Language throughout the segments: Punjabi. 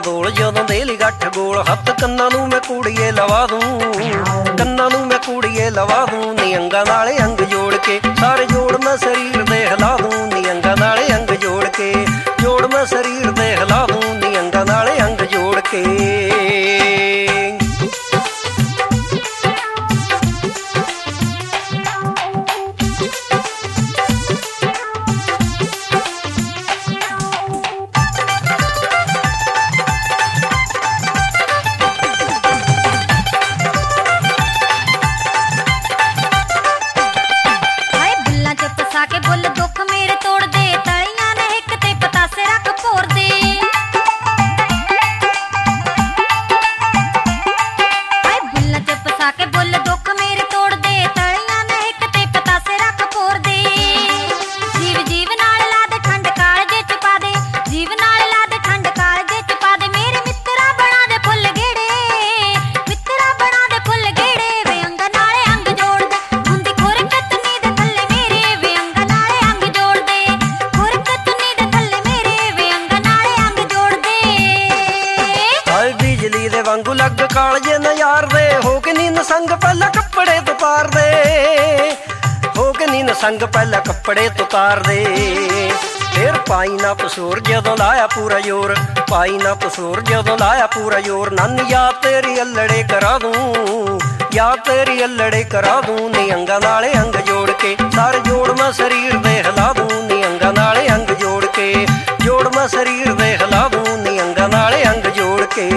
ਦੋਲ ਜਦੋਂ ਦੇਲੀ ਗੱਠ ਗੋਲ ਹੱਥ ਕੰਨਾਂ ਨੂੰ ਮੈਂ ਕੂੜੀਏ ਲਵਾ ਦੂੰ, ਕੰਨਾਂ ਨੂੰ ਮੈਂ ਕੂੜੀਏ ਲਵਾ ਦੂੰ ਨੀ ਅੰਗਾਂ ਨਾਲੇ ਅੰਗ ਜੋੜ ਕੇ ਸਾਰੇ ਜੋੜ ਮੈਂ ਸਰੀਰ ਦੇ ਹਿਲਾ ਦੂੰ ਨੀ ਅੰਗਾਂ ਨਾਲੇ ਅੰਗ ਜੋੜ ਕੇ ਜੋੜ ਮੈਂ ਸਰੀਰ ਦੇ ਹਿਲਾ ਦੂੰ ਨੀ ਅੰਗਾਂ ਨਾਲੇ ਅੰਗ ਜੋੜ ਕੇ। ਵਾਂਗੂ ਲੱਗ ਕਾਲਜੇ ਨਜ਼ਾਰਦੇ ਹੋ ਕੇ ਨੀਂਦ ਸੰਗ ਪਹਿਲਾਂ ਕੱਪੜੇ ਤੋਂ ਤਾਰਦੇ, ਹੋ ਕੇ ਨੀਂਦ ਸੰਗ ਪਹਿਲਾਂ ਕੱਪੜੇ ਤੋਂ ਤਾਰਦੇ। ਫੇਰ ਪਾਈ ਨਾ ਪਸੂਰ ਜਦੋਂ ਲਾਇਆ ਪੂਰਾ ਜ਼ੋਰ, ਪਾਈ ਨਾ ਪਸੂਰ ਜਦੋਂ ਲਾਇਆ ਪੂਰਾ ਜ਼ੋਰ ਨਾਨੀ ਯਾਦ ਤੇਰੀ ਅੱਲੜੇ ਕਰਾ ਦੂੰ, ਯਾਦ ਤੇਰੀ ਅੱਲੜੇ ਕਰਾ ਦੂੰ ਨੀ ਅੰਗਾਂ ਨਾਲੇ ਅੰਗ ਜੋੜ ਕੇ ਸਾਰੇ ਜੋੜ ਮੈਂ ਸਰੀਰ ਦੇ ਹਿਲਾ ਦੂੰ ਨੀ ਅੰਗਾਂ ਨਾਲੇ ਅੰਗ ਜੋੜ ਕੇ ਜੋੜ ਮੈਂ ਸਰੀਰ ਦੇ ਹਿਲਾ ਦੂੰ ਨੀ ਅੰਗਾਂ ਨਾਲੇ ਅੰਗ ਜੋੜ ਕੇ।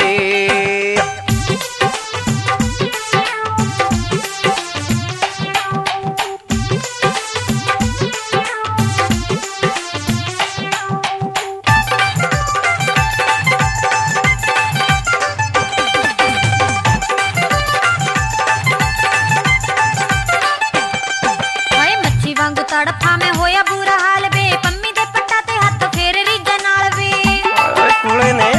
ਤੜਫਾ ਮੈਂ ਹੋਇਆ ਬੁਰਾ ਹਾਲ ਵੇ ਪੰਮੀ ਦੇ ਪੱਟਾ ਤੇ ਹੱਥ ਫੇਰ ਰੀਝਾਂ ਨਾਲ ਵੇ ਕੁੜੇ ਨੇ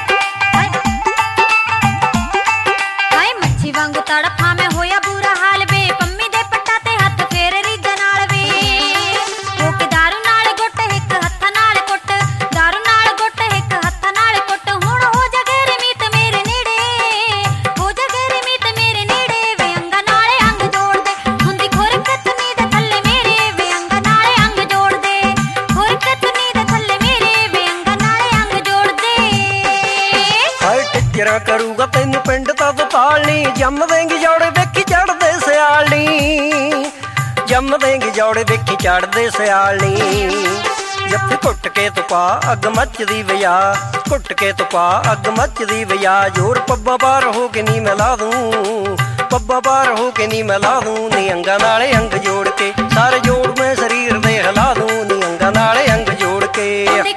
ਹਾਏ ਮੱਛੀ ਵਾਂਗੂ ਤੜਫਾ ਮੈਂ ਹੋਇਆ ਬੁਰਾ ਹਾਲ ਵੇ ਪੰਮੀ ਦੇ ਪੱਟਾ ਤੇ ਹੱਥ ਫੇਰ ਰੀਝਾਂ ਨਾਲ ਵੇ ਹੋ ਕੇ ਦਾਰੂ ਨਾਲ ਗੁੱਟ ਇੱਕ ਹੱਥ ਨਾਲ ਕੁੱਟ, ਦਾਰੂ ਨਾਲ ਗੁੱਟ ਇੱਕ ਹੱਥ ਨਾਲ ਕੁੱਟ ਹੁਣ ਹੋ ਜਾ ਗੇਰੇ ਮੀਤ ਮੇਰੇ ਨੇੜੇ, ਹੋ ਜਾ ਗੇਰੇ ਮੀਤ ਮੇਰੇ ਨੇੜੇ ਵੇ ਅੰਗਾਂ ਨਾਲੇ ਅੰਗ ਜੋੜਦੇ ਹੁੰਦੀ ਖੁਰਕਤ ਨੀ ਦੇ ਥੱਲੇ ਮੇਰੇ ਵੇ ਅੰਗਾਂ ਨਾਲੇ ਅੰਗ ਜੋੜਦੇ ਖੁਰਕਤ ਨੀ ਦੇ ਥੱਲੇ ਮੇਰੇ ਵੇ ਅੰਗਾਂ ਨਾਲੇ ਅੰਗ ਜੋੜਦੇ। ਹਾਏ ਟਿੱਚਰਾਂ ਕਰੂਗਾ ਤੈਨੂੰ ਪਿੰਡ ਤਾਂ ਤਾਲਣੀ ਜੰਮ ਦੇਂਗੀ ਜੋੜੇ ਵੇਖੀ ਚੜਦੇ ਸਿਆਲਣੀ, ਜੰਮ ਦੇਂਗੀ ਜੋੜੇ ਵੇਖੀ ਚੜਦੇ ਸਿਆਲਣੀ। ਜੱਫੀ ਘੁੱਟ ਕੇ ਤੂੰ ਪਾ ਅੱਗ ਮੱਚਦੀ ਵਿਆ, ਘੁੱਟ ਕੇ ਤੂੰ ਪਾ ਅੱਗ ਮੱਚਦੀ ਵਿਆ ਜ਼ੋਰ ਪੱਬਾਂ ਪਾਰ ਹੋ ਕੇ ਨੀ ਮੈਂ ਲਾ ਦੂੰ, ਪੱਬਾਂ ਪਾਰ ਹੋ ਕੇ ਨੀ ਮੈਂ ਲਾ ਦੂੰ ਨੀ ਅੰਗਾਂ ਨਾਲੇ ਅੰਗ ਜੋੜ ਕੇ ਸਾਰੇ ਜੋੜ ਮੈਂ ਸਰੀਰ ਦੇ ਹਿਲਾ ਦੂੰ ਨੀ ਅੰਗਾਂ ਨਾਲੇ ਅੰਗ ਜੋੜ ਕੇ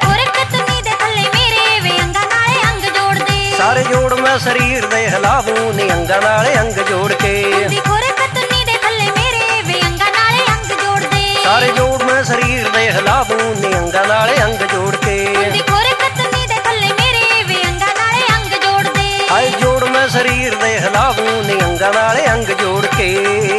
ਸਾਰੇ ਜੋੜ ਮੈਂ ਸਰੀਰ ਦੇ ਹਿਲਾ ਦੂੰ ਨੀ ਅੰਗਾਂ ਨਾਲੇ ਅੰਗ ਜੋੜ ਕੇ ਸਾਰੇ ਜੋੜ ਮੈਂ ਸਰੀਰ ਦੇ ਹਿਲਾ ਦੂੰ ਨੀ ਅੰਗਾਂ ਨਾਲੇ ਅੰਗ ਜੋੜ ਕੇ ਹਾਏ ਜੋੜ ਮੈਂ ਸਰੀਰ ਦੇ ਹਿਲਾ ਦੂੰ ਨੀ ਅੰਗਾਂ ਨਾਲੇ ਅੰਗ ਜੋੜ ਕੇ।